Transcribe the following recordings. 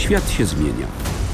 Świat się zmienia.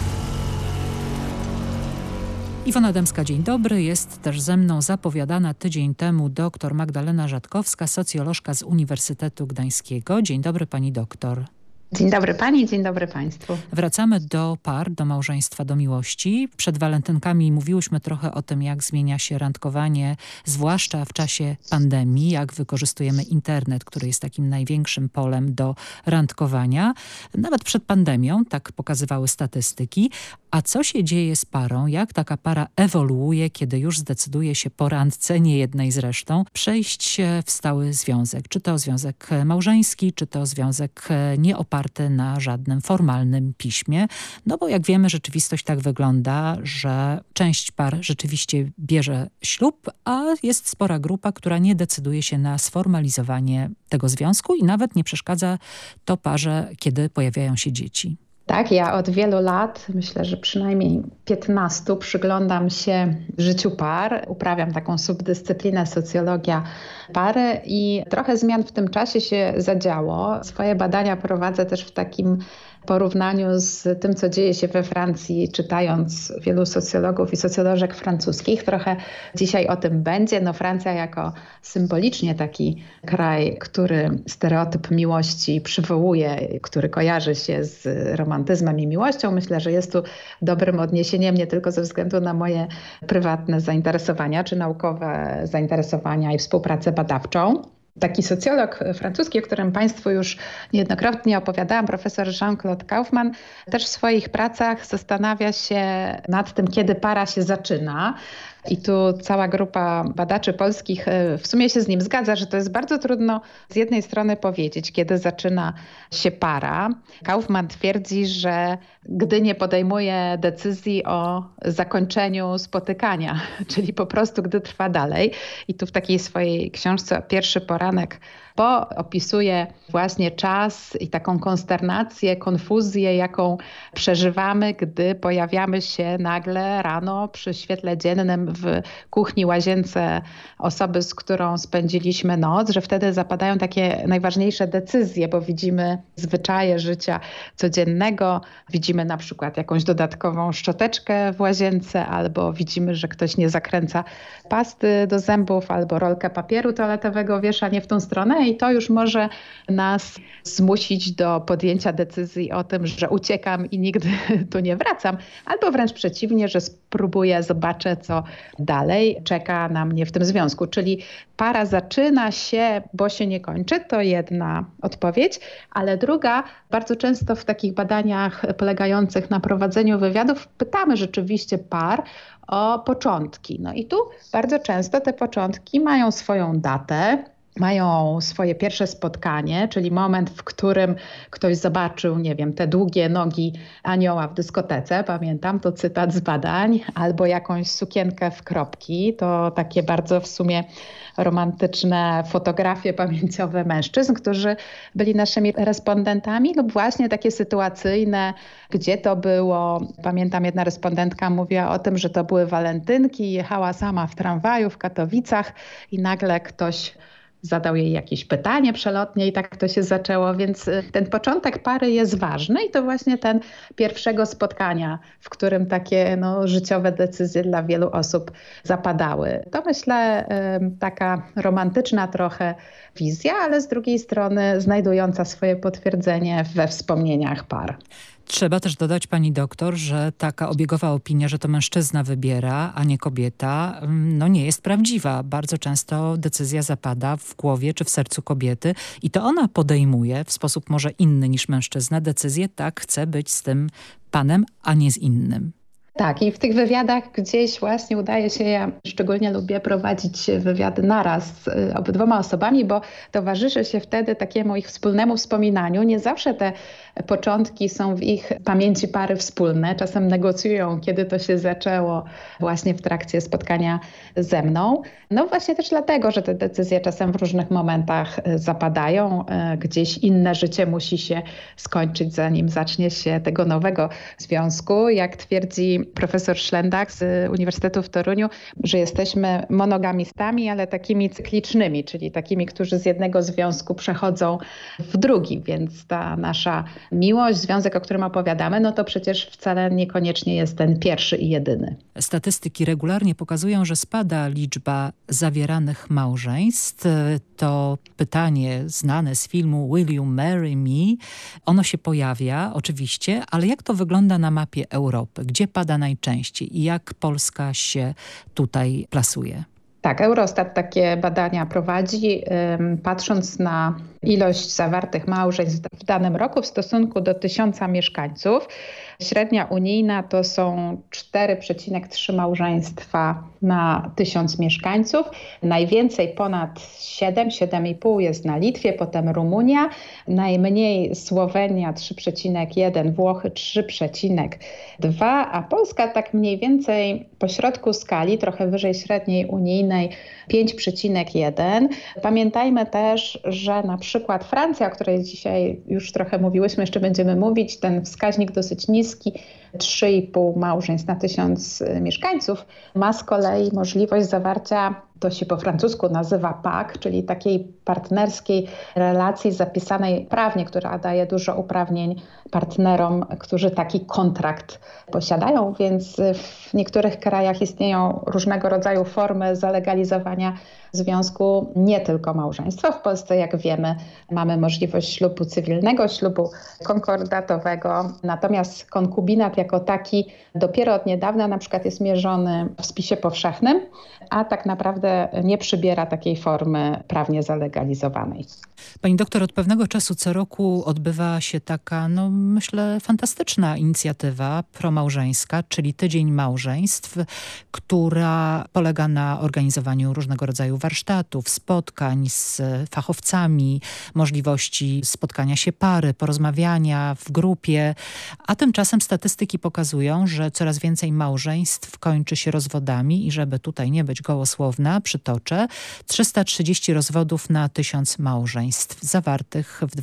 Iwona Dębska, dzień dobry. Jest też ze mną zapowiadana tydzień temu dr Magdalena Rzadkowska, socjolożka z Uniwersytetu Gdańskiego. Dzień dobry pani doktor. Dzień dobry pani, dzień dobry państwu. Wracamy do par, do małżeństwa, do miłości. Przed walentynkami mówiłyśmy trochę o tym, jak zmienia się randkowanie, zwłaszcza w czasie pandemii, jak wykorzystujemy internet, który jest takim największym polem do randkowania. Nawet przed pandemią, tak pokazywały statystyki. A co się dzieje z parą? Jak taka para ewoluuje, kiedy już zdecyduje się po randce, nie jednej zresztą, przejść w stały związek? Czy to związek małżeński, czy to związek nieoparty na żadnym formalnym piśmie. No bo jak wiemy, rzeczywistość tak wygląda, że część par rzeczywiście bierze ślub, a jest spora grupa, która nie decyduje się na sformalizowanie tego związku i nawet nie przeszkadza to parze, kiedy pojawiają się dzieci. Tak, ja od wielu lat, myślę, że przynajmniej 15, przyglądam się życiu par. Uprawiam taką subdyscyplinę socjologia pary i trochę zmian w tym czasie się zadziało. Swoje badania prowadzę też w takim porównaniu z tym, co dzieje się we Francji, czytając wielu socjologów i socjolożek francuskich. Trochę dzisiaj o tym będzie. No Francja jako symbolicznie taki kraj, który stereotyp miłości przywołuje, który kojarzy się z romantyzmem i miłością. Myślę, że jest tu dobrym odniesieniem nie tylko ze względu na moje prywatne zainteresowania, czy naukowe zainteresowania i współpracę badawczą. Taki socjolog francuski, o którym państwu już niejednokrotnie opowiadałam, profesor Jean-Claude Kaufmann, też w swoich pracach zastanawia się nad tym, kiedy para się zaczyna. I tu cała grupa badaczy polskich w sumie się z nim zgadza, że to jest bardzo trudno z jednej strony powiedzieć, kiedy zaczyna się para. Kaufmann twierdzi, że gdy nie podejmuje decyzji o zakończeniu spotykania, czyli po prostu gdy trwa dalej. I tu w takiej swojej książce Pierwszy poranek opisuje właśnie czas i taką konsternację, konfuzję, jaką przeżywamy, gdy pojawiamy się nagle rano przy świetle dziennym w kuchni, łazience osoby, z którą spędziliśmy noc, że wtedy zapadają takie najważniejsze decyzje, bo widzimy zwyczaje życia codziennego, widzimy na przykład jakąś dodatkową szczoteczkę w łazience, albo widzimy, że ktoś nie zakręca pasty do zębów, albo rolkę papieru toaletowego wiesza nie w tą stronę i to już może nas zmusić do podjęcia decyzji o tym, że uciekam i nigdy tu nie wracam, albo wręcz przeciwnie, że spróbuję, zobaczę, co dalej czeka na mnie w tym związku. Czyli para zaczyna się, bo się nie kończy, to jedna odpowiedź, ale druga, bardzo często w takich badaniach polegających na prowadzeniu wywiadów pytamy rzeczywiście par o początki. No i tu bardzo często te początki mają swoją datę, mają swoje pierwsze spotkanie, czyli moment, w którym ktoś zobaczył, nie wiem, te długie nogi anioła w dyskotece, pamiętam, to cytat z badań, albo jakąś sukienkę w kropki, to takie bardzo w sumie romantyczne fotografie pamięciowe mężczyzn, którzy byli naszymi respondentami, lub właśnie takie sytuacyjne, gdzie to było. Pamiętam, jedna respondentka mówiła o tym, że to były walentynki, jechała sama w tramwaju w Katowicach i nagle ktoś zadał jej jakieś pytanie przelotnie i tak to się zaczęło, więc ten początek pary jest ważny i to właśnie ten pierwszego spotkania, w którym takie życiowe decyzje dla wielu osób zapadały. To myślę taka romantyczna trochę wizja, ale z drugiej strony znajdująca swoje potwierdzenie we wspomnieniach par. Trzeba też dodać, pani doktor, że taka obiegowa opinia, że to mężczyzna wybiera, a nie kobieta, nie jest prawdziwa. Bardzo często decyzja zapada w głowie czy w sercu kobiety i to ona podejmuje w sposób może inny niż mężczyzna decyzję, tak, chcę być z tym panem, a nie z innym. Tak, i w tych wywiadach gdzieś właśnie udaje się, ja szczególnie lubię prowadzić wywiady naraz z obydwoma osobami, bo towarzyszy się wtedy takiemu ich wspólnemu wspominaniu. Nie zawsze te początki są w ich pamięci pary wspólne. Czasem negocjują, kiedy to się zaczęło właśnie w trakcie spotkania ze mną. No właśnie też dlatego, że te decyzje czasem w różnych momentach zapadają. Gdzieś inne życie musi się skończyć, zanim zacznie się tego nowego związku. Jak twierdzi profesor Szlendak z Uniwersytetu w Toruniu, że jesteśmy monogamistami, ale takimi cyklicznymi, czyli takimi, którzy z jednego związku przechodzą w drugi, więc ta nasza miłość, związek, o którym opowiadamy, no to przecież wcale niekoniecznie jest ten pierwszy i jedyny. Statystyki regularnie pokazują, że spada liczba zawieranych małżeństw. To pytanie znane z filmu Will You Marry Me? Ono się pojawia oczywiście, ale jak to wygląda na mapie Europy? Gdzie pada najczęściej i jak Polska się tutaj plasuje? Tak, Eurostat takie badania prowadzi, patrząc na ilość zawartych małżeństw w danym roku w stosunku do 1000 mieszkańców. Średnia unijna to są 4,3 małżeństwa na 1000 mieszkańców. Najwięcej ponad 7,5 jest na Litwie, potem Rumunia. Najmniej Słowenia 3,1, Włochy 3,2, a Polska tak mniej więcej po środku skali, trochę wyżej średniej unijnej 5,1. Pamiętajmy też, że na przykład Francja, o której dzisiaj już trochę mówiłyśmy, jeszcze będziemy mówić, ten wskaźnik dosyć niski, 3,5 małżeństw na 1000 mieszkańców, ma z kolei możliwość zawarcia, to się po francusku nazywa PAC, czyli takiej partnerskiej relacji zapisanej prawnie, która daje dużo uprawnień partnerom, którzy taki kontrakt posiadają, więc w niektórych krajach istnieją różnego rodzaju formy zalegalizowania związku, nie tylko małżeństwa. W Polsce, jak wiemy, mamy możliwość ślubu cywilnego, ślubu konkordatowego, natomiast konkubinat jako taki dopiero od niedawna na przykład jest mierzony w spisie powszechnym, a tak naprawdę nie przybiera takiej formy prawnie zalegalizowanej. Pani doktor, od pewnego czasu co roku odbywa się taka, myślę, fantastyczna inicjatywa promałżeńska, czyli Tydzień Małżeństw, która polega na organizowaniu różnego rodzaju warsztatów, spotkań z fachowcami, możliwości spotkania się pary, porozmawiania w grupie, a tymczasem statystyki pokazują, że coraz więcej małżeństw kończy się rozwodami i żeby tutaj nie być gołosłowna, przytoczę, 330 rozwodów na 1000 małżeństw zawartych w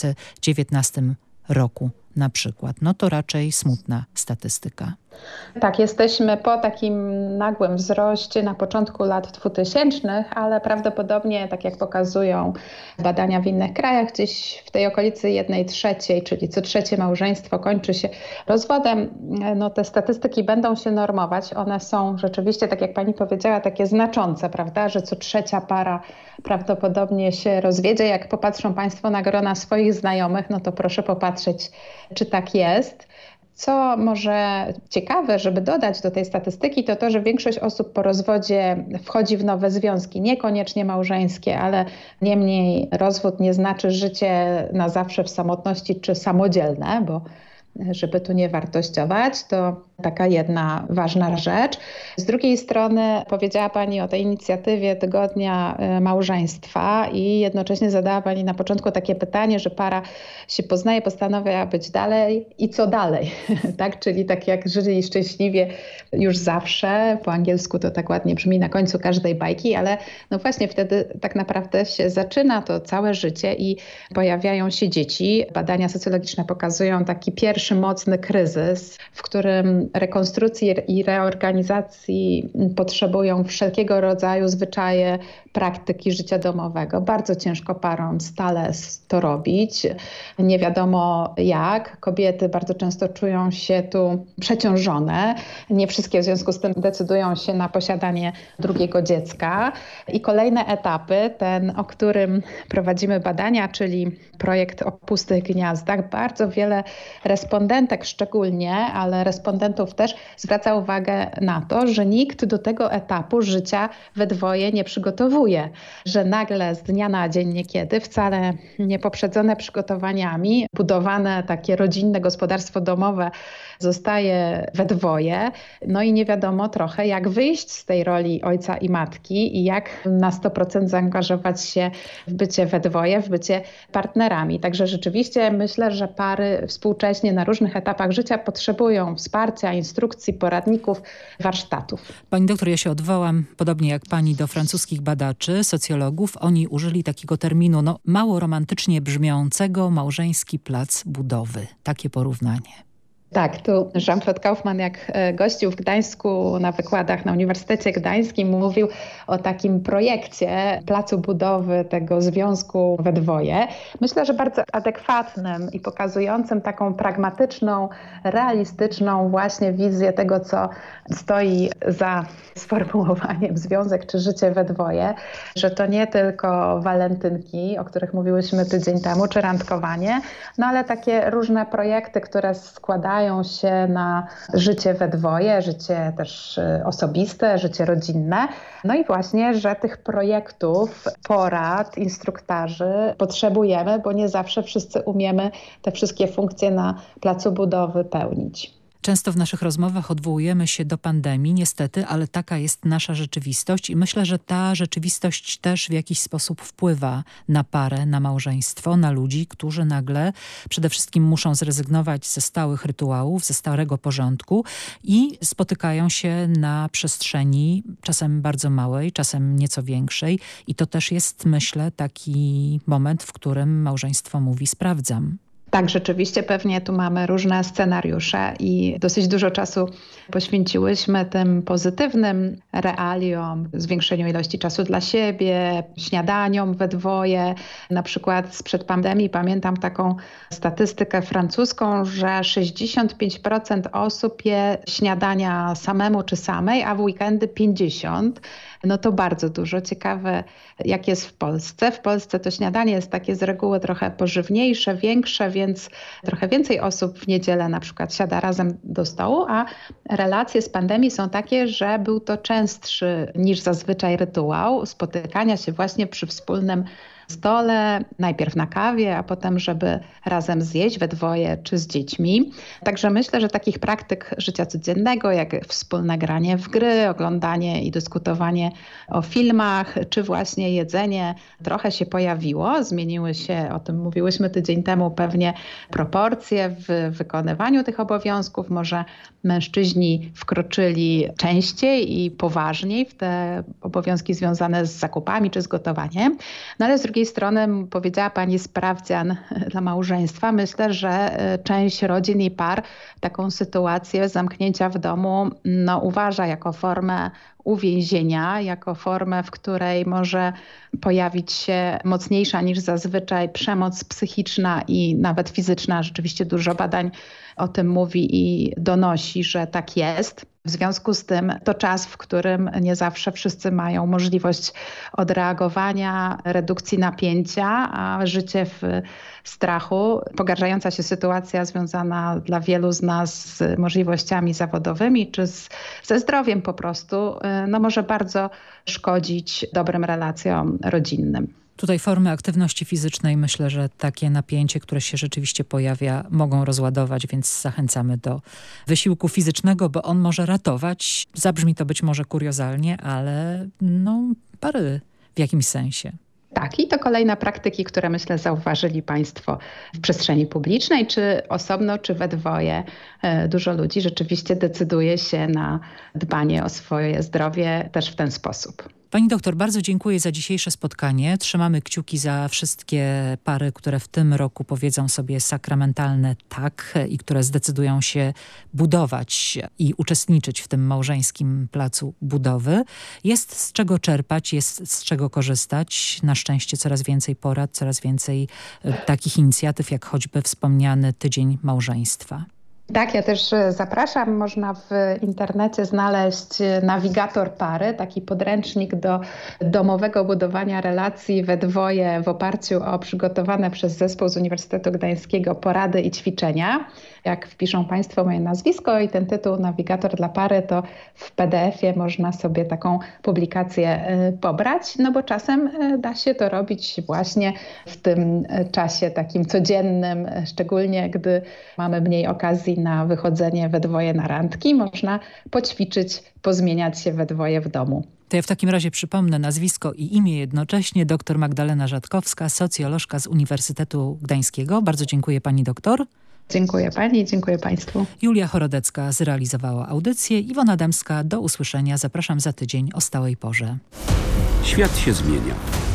2019 roku na przykład. To raczej smutna statystyka. Tak, jesteśmy po takim nagłym wzroście na początku lat 2000, ale prawdopodobnie, tak jak pokazują badania w innych krajach, gdzieś w tej okolicy 1/3, czyli co trzecie małżeństwo kończy się rozwodem. Te statystyki będą się normować. One są rzeczywiście, tak jak pani powiedziała, takie znaczące, prawda, że co trzecia para prawdopodobnie się rozwiedzie. Jak popatrzą państwo na grona swoich znajomych, to proszę popatrzeć, czy tak jest. Co może ciekawe, żeby dodać do tej statystyki, to to, że większość osób po rozwodzie wchodzi w nowe związki, niekoniecznie małżeńskie, ale niemniej rozwód nie znaczy życie na zawsze w samotności czy samodzielne, bo żeby tu nie wartościować, to taka jedna ważna rzecz. Z drugiej strony powiedziała pani o tej inicjatywie Tygodnia Małżeństwa i jednocześnie zadała pani na początku takie pytanie, że para się poznaje, postanawia być dalej i co dalej, tak? Czyli tak jak żyli szczęśliwie już zawsze, po angielsku to tak ładnie brzmi na końcu każdej bajki, ale właśnie wtedy tak naprawdę się zaczyna to całe życie i pojawiają się dzieci. Badania socjologiczne pokazują taki pierwszy mocny kryzys, w którym rekonstrukcji i reorganizacji potrzebują wszelkiego rodzaju zwyczaje, praktyki życia domowego. Bardzo ciężko parom stale to robić. Nie wiadomo jak. Kobiety bardzo często czują się tu przeciążone. Nie wszystkie w związku z tym decydują się na posiadanie drugiego dziecka. I kolejne etapy, ten, o którym prowadzimy badania, czyli projekt o pustych gniazdach, bardzo wiele respondentek szczególnie, ale respondentów też zwraca uwagę na to, że nikt do tego etapu życia we dwoje nie przygotowuje. Że nagle z dnia na dzień niekiedy, wcale nie poprzedzone przygotowaniami, budowane takie rodzinne gospodarstwo domowe zostaje we dwoje. I nie wiadomo trochę, jak wyjść z tej roli ojca i matki i jak na 100% zaangażować się w bycie we dwoje, w bycie partnerami. Także rzeczywiście myślę, że pary współcześnie na różnych etapach życia potrzebują wsparcia, instrukcji, poradników, warsztatów. Pani doktor, ja się odwołam, podobnie jak pani, do francuskich badaczy, socjologów. Oni użyli takiego terminu, mało romantycznie brzmiącego, małżeński plac budowy. Takie porównanie. Tak, tu Jean-Claude Kaufmann, jak gościł w Gdańsku na wykładach na Uniwersytecie Gdańskim, mówił o takim projekcie placu budowy tego związku we dwoje. Myślę, że bardzo adekwatnym i pokazującym taką pragmatyczną, realistyczną właśnie wizję tego, co stoi za sformułowaniem związek czy życie we dwoje, że to nie tylko walentynki, o których mówiłyśmy tydzień temu, czy randkowanie, no ale takie różne projekty, które składają się na życie we dwoje, życie też osobiste, życie rodzinne. No i właśnie, że tych projektów, porad, instruktarzy potrzebujemy, bo nie zawsze wszyscy umiemy te wszystkie funkcje na placu budowy pełnić. Często w naszych rozmowach odwołujemy się do pandemii, niestety, ale taka jest nasza rzeczywistość i myślę, że ta rzeczywistość też w jakiś sposób wpływa na parę, na małżeństwo, na ludzi, którzy nagle przede wszystkim muszą zrezygnować ze stałych rytuałów, ze starego porządku i spotykają się na przestrzeni czasem bardzo małej, czasem nieco większej i to też jest, myślę, taki moment, w którym małżeństwo mówi: sprawdzam. Tak, rzeczywiście pewnie tu mamy różne scenariusze i dosyć dużo czasu poświęciłyśmy tym pozytywnym realiom, zwiększeniu ilości czasu dla siebie, śniadaniom we dwoje. Na przykład sprzed pandemii pamiętam taką statystykę francuską, że 65% osób je śniadania samemu czy samej, a w weekendy 50%. No to bardzo dużo. Ciekawe, jak jest w Polsce. W Polsce to śniadanie jest takie z reguły trochę pożywniejsze, większe, więc trochę więcej osób w niedzielę na przykład siada razem do stołu, a relacje z pandemii są takie, że był to częstszy niż zazwyczaj rytuał spotykania się właśnie przy wspólnym stole, najpierw na kawie, a potem, żeby razem zjeść we dwoje czy z dziećmi. Także myślę, że takich praktyk życia codziennego, jak wspólne granie w gry, oglądanie i dyskutowanie o filmach, czy właśnie jedzenie, trochę się pojawiło. Zmieniły się, o tym mówiłyśmy tydzień temu, pewnie proporcje w wykonywaniu tych obowiązków. Może mężczyźni wkroczyli częściej i poważniej w te obowiązki związane z zakupami czy z gotowaniem. No ale z drugiej strony powiedziała Pani sprawdzian dla małżeństwa. Myślę, że część rodzin i par taką sytuację zamknięcia w domu uważa jako formę uwięzienia, jako formę, w której może pojawić się mocniejsza niż zazwyczaj przemoc psychiczna i nawet fizyczna. Rzeczywiście dużo badań o tym mówi i donosi, że tak jest. W związku z tym to czas, w którym nie zawsze wszyscy mają możliwość odreagowania, redukcji napięcia, a życie w strachu, pogarszająca się sytuacja związana dla wielu z nas z możliwościami zawodowymi czy ze zdrowiem po prostu, może bardzo szkodzić dobrym relacjom rodzinnym. Tutaj formy aktywności fizycznej, myślę, że takie napięcie, które się rzeczywiście pojawia, mogą rozładować, więc zachęcamy do wysiłku fizycznego, bo on może ratować. Zabrzmi to być może kuriozalnie, ale pary w jakimś sensie. Tak, i to kolejne praktyki, które myślę zauważyli Państwo w przestrzeni publicznej, czy osobno, czy we dwoje. Dużo ludzi rzeczywiście decyduje się na dbanie o swoje zdrowie też w ten sposób. Pani doktor, bardzo dziękuję za dzisiejsze spotkanie. Trzymamy kciuki za wszystkie pary, które w tym roku powiedzą sobie sakramentalne tak i które zdecydują się budować i uczestniczyć w tym małżeńskim placu budowy. Jest z czego czerpać, jest z czego korzystać. Na szczęście coraz więcej porad, coraz więcej takich inicjatyw, jak choćby wspomniany Tydzień Małżeństwa. Tak, ja też zapraszam. Można w internecie znaleźć nawigator pary, taki podręcznik do domowego budowania relacji we dwoje w oparciu o przygotowane przez zespół z Uniwersytetu Gdańskiego porady i ćwiczenia. Jak wpiszą Państwo moje nazwisko i ten tytuł Nawigator dla pary, to w PDF-ie można sobie taką publikację pobrać, bo czasem da się to robić właśnie w tym czasie takim codziennym, szczególnie gdy mamy mniej okazji na wychodzenie we dwoje na randki. Można poćwiczyć, pozmieniać się we dwoje w domu. To ja w takim razie przypomnę nazwisko i imię jednocześnie. Dr Magdalena Rzadkowska, socjolożka z Uniwersytetu Gdańskiego. Bardzo dziękuję Pani doktor. Dziękuję Pani i dziękuję Państwu. Julia Chorodecka zrealizowała audycję. Iwona Dębska, do usłyszenia. Zapraszam za tydzień o stałej porze. Świat się zmienia.